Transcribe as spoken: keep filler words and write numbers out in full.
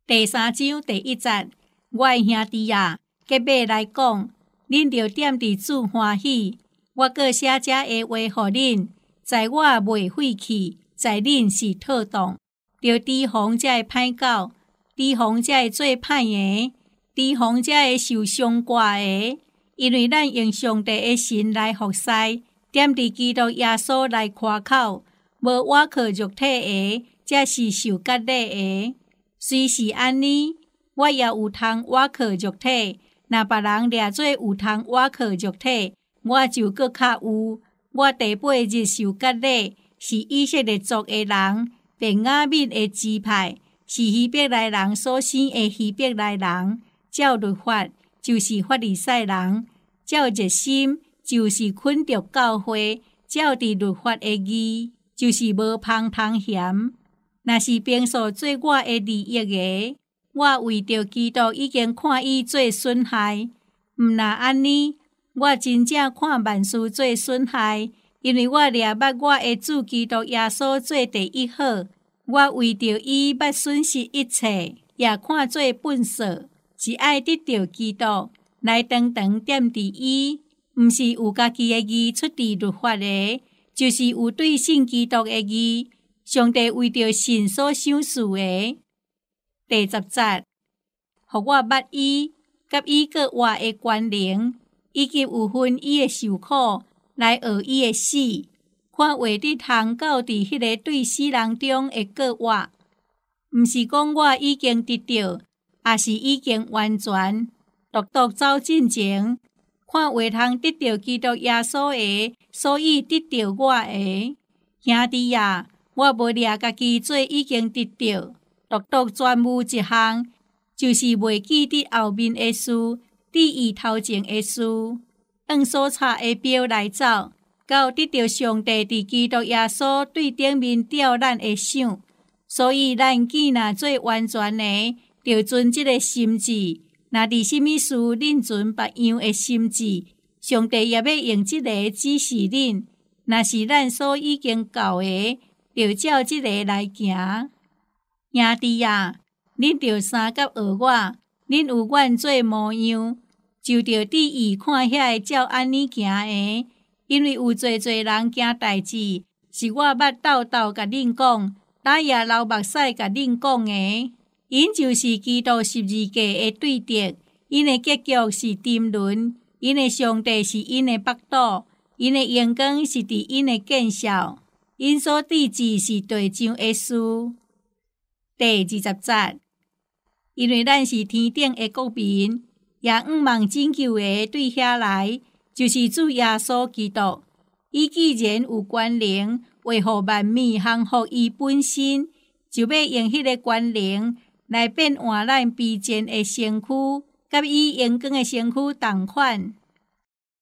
第三章第一節，我的兄弟啊，結尾來講，恁著點佇主歡喜。我閣寫這個話予恁，在我袂廢去，在恁是妥當。著提防這個歹狗，提防這個做歹的，提防這個受傷掛的。因為咱用上帝的神來服侍，點佇基督耶穌來誇口，無倚靠肉體的，這是受割禮的。雖是安尼，我也有通倚靠肉體。若別人掠做有通倚靠肉體，我就閣較有。我第八日受割禮，是以色列族的人，便雅憫的支派，是希伯來人所生的希伯來人。照律法，就是法利賽人；照熱心，就是捆着教會；照佇律法的義，就是無芳通嫌。若是平素做我的利益的，我為着基督已經看伊做損害。毋若安尼，我真正看萬事做損害，因為我掠捌我的主基督耶穌做第一好。我為着伊捌損失一切，也看做本數，是愛得到基督，來長長踮佇伊，毋是有家己的義出自律法的，就是有對信基督的義。上帝為着神所賞賜的。第十節，互我捌伊，甲伊閣活的權能，以及有分伊的受苦，來學伊的死，看畫得通到佇迄個對死人中會閣活。毋是講我已經得到，也是已經完全，獨獨走進前，看畫通得到基督耶穌的，所以得到我的。兄弟啊，我無掠家己做已經得到，獨獨專務一項，就是袂記得後面的事，注意頭前的事，按所插的標來走，到得到上帝佇基督耶穌對頂面吊咱的賞。所以咱既若做完全的，就存這個心志。若佇什麼事恁存別樣的心志，上帝也要用這個指示恁。若是咱所已經教的，就照這個來行。兄弟啊，恁着三甲學我，恁有阮做模樣，就着注意看遐個照安尼行的。因為有濟濟人行代志，是我捌鬥鬥甲恁講，打也流目屎甲恁講的。因就是基督十字架的對敵，因的結局是沉淪，因的上帝是因的腹肚，因的榮光是佇因的見效，因所對治是地上的事。第二十節，因為咱是天頂的國民，也毋望拯救的對遐來，就是主耶穌基督。伊既然有權能，維護萬物降服伊本身，就要用迄個權能來變換咱卑賤的身軀，甲伊榮光的身軀同款。